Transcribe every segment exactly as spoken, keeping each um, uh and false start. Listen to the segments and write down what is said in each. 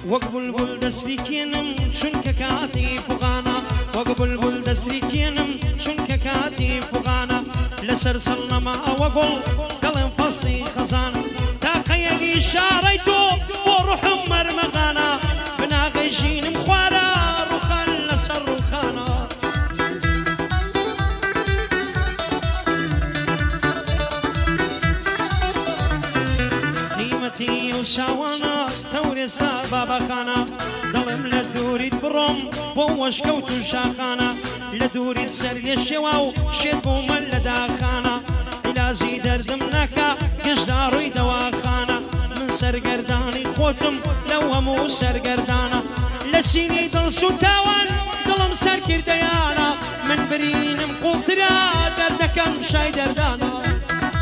وقبل بل دسري كينم شنك كاتي فغانا وقبل بل دسري كينم شنك كاتي فغانا لسر سلما وقل قلم فصلي خزانا تاقيقي شاريتو وروح مرمغانا بنا غيجين مخوارا رخان لسر الخانا نيمتي وشاوانا تورستا بابا خانا ظلم لدوري بروم بوش كوتو شاخانا لدوري سر الشواو شيبو من لداخانا إلى زي دردم نكا قشداروي دواخانا من سر قرداني قوتم لو همو سر قردانا لسيني دلسو تاوان دلم سر كرديانا من برينم قوترا دردكم شاي دردانا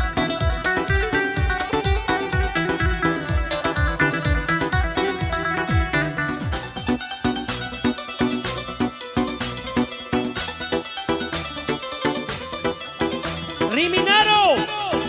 Riminaro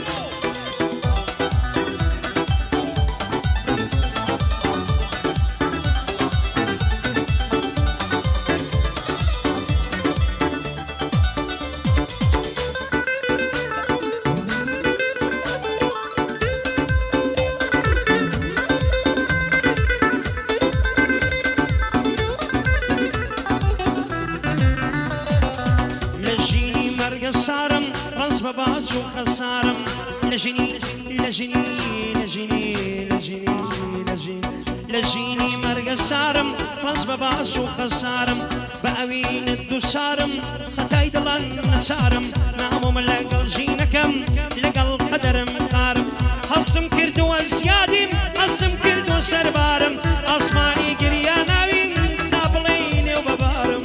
لجيني مرق الصارم رز بباس وخسارم لجيني لجيني لجيني لجيني لجيني لجيني مرق الصارم رز بباس وخسارم بأوين الدسارم خطاي دلان نسارم نامو من لقل جينكم لقل قدر مقارم حصم كردو الزيادم حصم كردو سربارم أصماني قرياناوين تابلين وببارم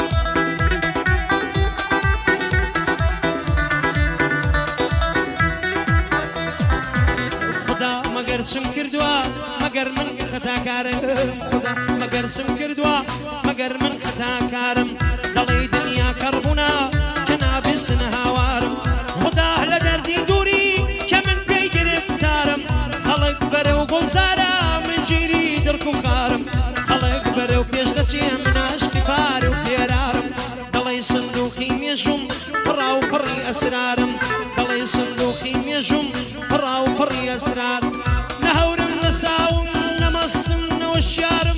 مقرسم كردوا مقر من خطا كارم خدا مقرسم كردوا مقر من خطا كارم ضلي دنيا كربنا كنابس هوارم خدا لدردي دوري كمن بي گرفتارم خلق برو گلزارا من جيري دركو خارم خلق برو پیش دسي من عشق فارو بيرارم ضلي صندوقي ميجم براو بري اسرارم ضلي صندوقي ميجم براو بري اسرار نهورم نساوم نمصم نوشارم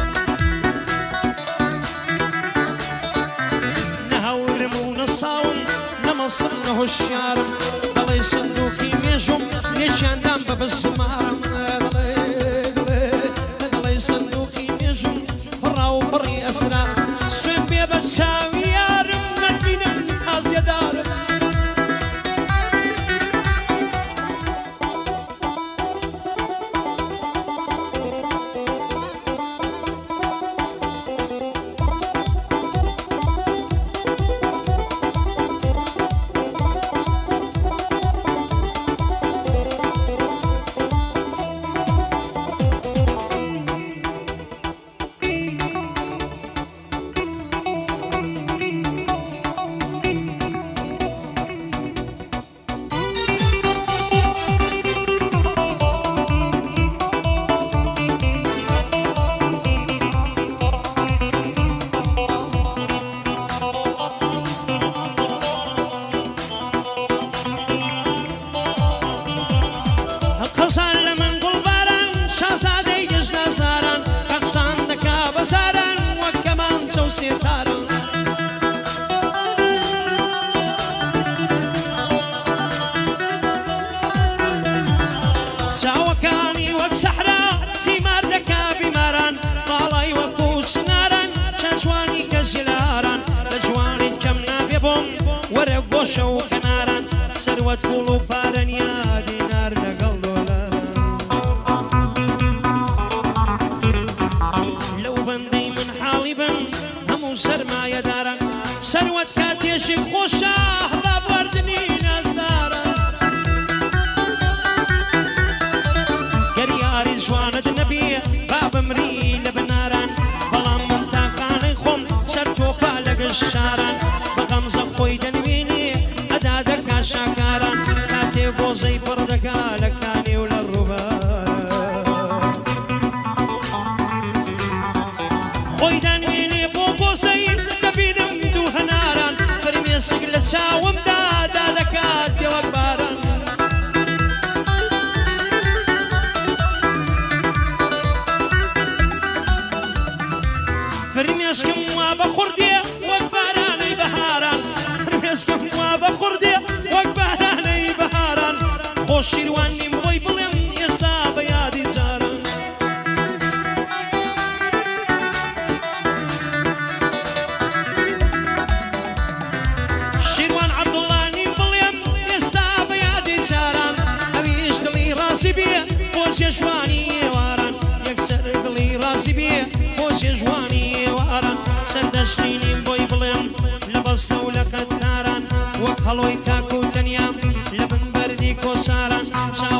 نهورم ونساوم نمصم نوشارم ضلي صندوقي ميجم يشان دام ببسمارم ضلي صندوقي ميجم فراو فري اسرار سوين بيبساوي يارم مدينة هاز يدارم ساوكاني والصحراء تيمار دكا بماران طالاي وفوس ناران شاشواني كزلاران لجواني كمنا بيبوم ورق وشو كناران سروة طولو فارن يا دينار نقل دولاران لو بندي من حالي بن همو سرما يداران سروة كاتيشي خوشاه لابوردني نازداران جوانت نبي باب مري لبناران بلام منتاقاني خم سر توبا لقشاران بغمزة خوي دنويني أدادك شاكاران كاتي بوزي بردكا لكاني وللربان خۆی دانوێنێ بۆ بۆسەی دەبینم دوو هەناران فرمێسک لە چاومدا دادەکات وەک باران فرمێسکم وا بە خوردێ وەک بارانەی بەهاران فرمێسکم وا بە خوردێ وەک بارانەی بەهاران خۆش شیروان نیم بۆی بڵێم ئێستا بە یادی جاران شیروان عەبدوڵڵا نیم بڵێم ئێستا بە یادی جاران ئەویش دڵی ڕاستی بێ بۆ چێژوانی ئێواران یەکسەر دڵی ڕاستی بێ بۆ چێژوانی ئێواران سەردەشتی نیم بۆی بڵێم لە بەستە و لە کەتاران وەک هەڵۆی تاک و تەنیا لە بن بەردی کۆساران